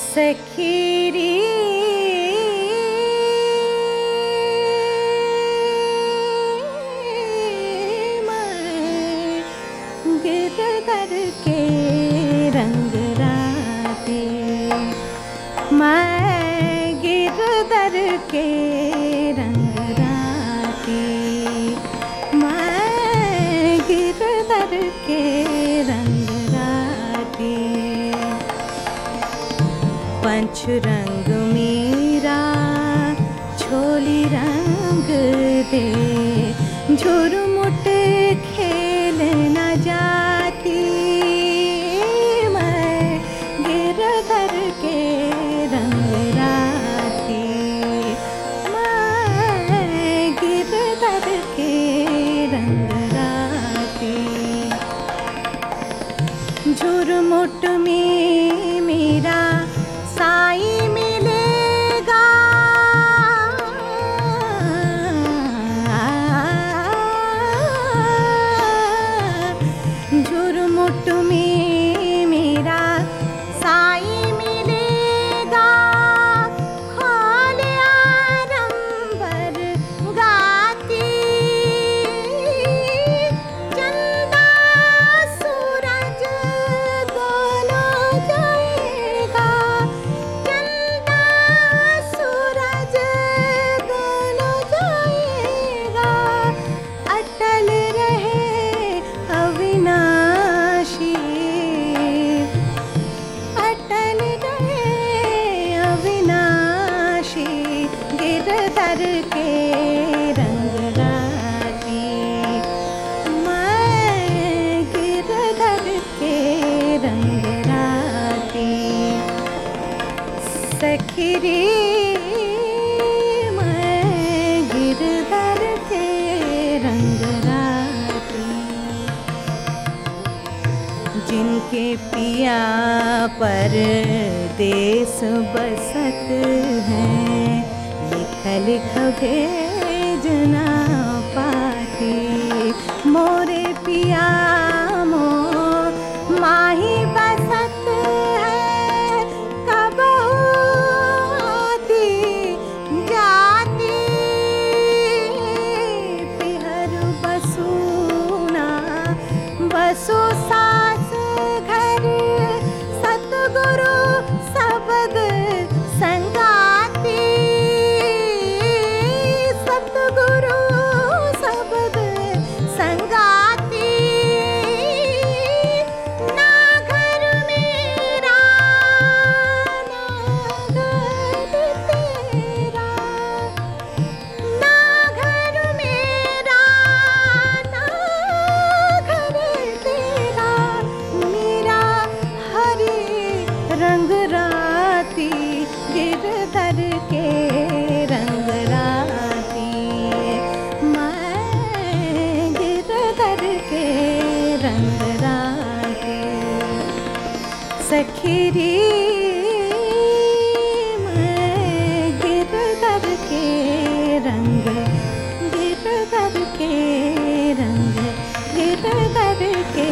सखीरी गिरधर के रंग राते, मैं गिरधर के रंग राते, मैं गिरधर के रंग राते। पंच रंग मेरा छोली रंग दे, झुरमुट खेल न जाती, मैं गिरधर के रंग राती, मैं गिरधर के रंग राती। झुरमुट में मेरा साई मिलेगा, झुरमुट में मेरा साई मिलेगा, खोल आरंबर गाती, चंदा सूरज दोनों जाएगा, चंदा सूरज दोनों जाएगा, अटल रहे अविनाशी, अटल रहे अविनाशी, गिरधर के रंग राती, मैं गिरधर के रंग राती। सखीरी मैं गिरधर के रंग राती। जिनके पिया पर देश बसत है, लिख लिख भेजना पाती, मोरे पिया मोर माही बसत है, कबहू आती जाती, पिहर बसूना बसु सास घर, सतगुरु सबद संगाती, सतगुरु सबद संगाती। ना घर मेरा ना घर तेरा, ना घर मेरा ना घर तेरा, मेरा हरे रंग राती, गिरधर के रंग राती, मैं गिरधर के रंग राती। सखीरी मैं गिरधर के रंग, गिरधर के रंग, गिरधर के